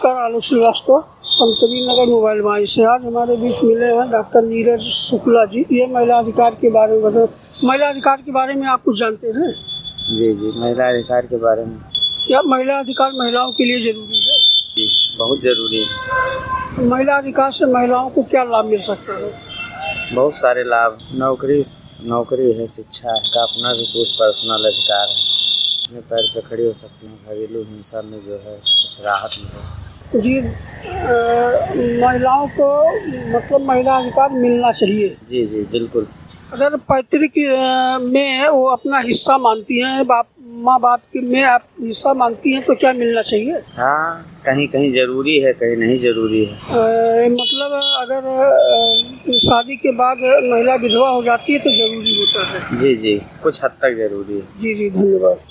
आलोक Srivastava, Sant Kabir Nagar mobile Vaani से। आज हमारे बीच मिले हैं डॉक्टर नीरज शुक्ला जी। ये महिला अधिकार के बारे में बताओ। महिला अधिकार के बारे में आप कुछ जानते हैं? जी, महिला अधिकार के बारे में। क्या महिला अधिकार महिलाओं के लिए जरूरी है? जी, बहुत जरूरी है। महिला अधिकार से महिलाओं को क्या लाभ मिल सकता है? बहुत सारे लाभ। नौकरी है, शिक्षा है, का अपना भी कुछ पर्सनल अधिकार है, अपने पैर पे खड़ी हो सकती हैं। घरेलू हिंसा में जो है कुछ राहत मिले। जी, महिलाओं को मतलब महिला अधिकार मिलना चाहिए। जी बिल्कुल। अगर पैतृक में वो अपना हिस्सा मांगती हैं, माँ बाप में आप हिस्सा मांगती हैं, तो क्या मिलना चाहिए? हाँ, कहीं जरूरी है, कहीं नहीं जरूरी है। मतलब अगर शादी के बाद महिला विधवा हो जाती है तो जरूरी होता है। जी, कुछ हद तक जरूरी है। जी, धन्यवाद।